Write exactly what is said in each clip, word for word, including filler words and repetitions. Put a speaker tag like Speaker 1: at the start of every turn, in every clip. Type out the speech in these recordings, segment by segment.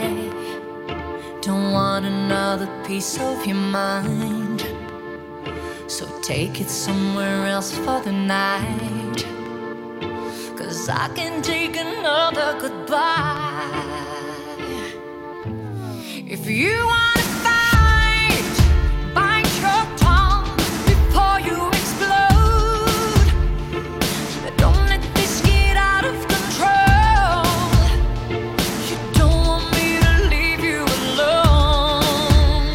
Speaker 1: don't want another piece of your mind, so take it somewhere else for the night. 'Cause I can take another goodbye. If you wanna fight, bite your tongue before you explode. Don't let this get out of control. You don't want me to leave you alone.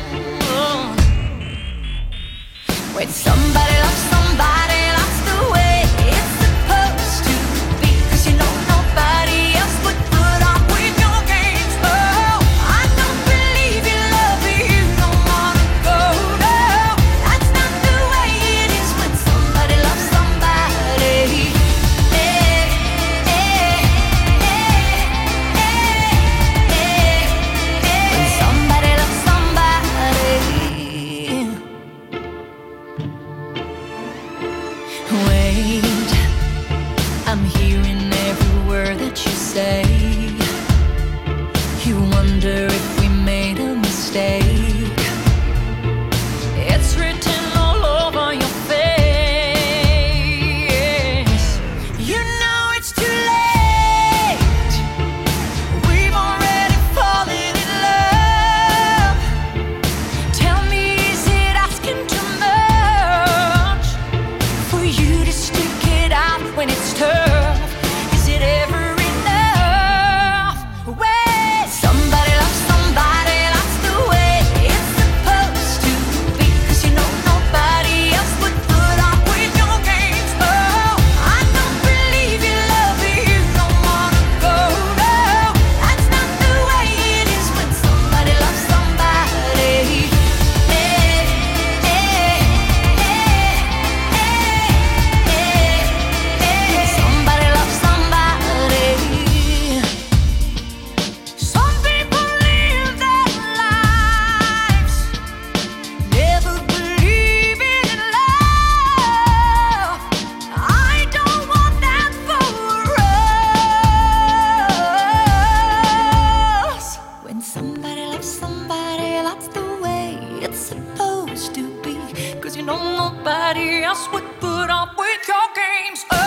Speaker 1: When somebody loves somebody, that's the way it's supposed to be. 'Cause you know nobody else would put up with your games. Oh, I don't believe you love me, you don't wanna go. No, that's not the way it is when somebody loves somebody. Hey, hey, hey, hey, hey. When somebody loves somebody. Wait, I'm hearing every word that you say. You wonder if we made a mistake. It's written all over your face. You know it's too late. We've already fallen in love. Tell me, is it asking too much for you to stick it out when it's tough? Is it ever enough? Wait, somebody loves somebody, that's the way it's supposed to be. 'Cause you know nobody else would put up with your games. Oh, I don't believe you love me, you don't wanna go. No, that's not the way it is when somebody loves somebody. Hey, hey, hey, hey, hey. Somebody loves somebody. Some people live their lives never believing in love. I don't want that for us. When somebody loves somebody, that's the way it's supposed to be. 'Cause you know nobody else would put up with your games.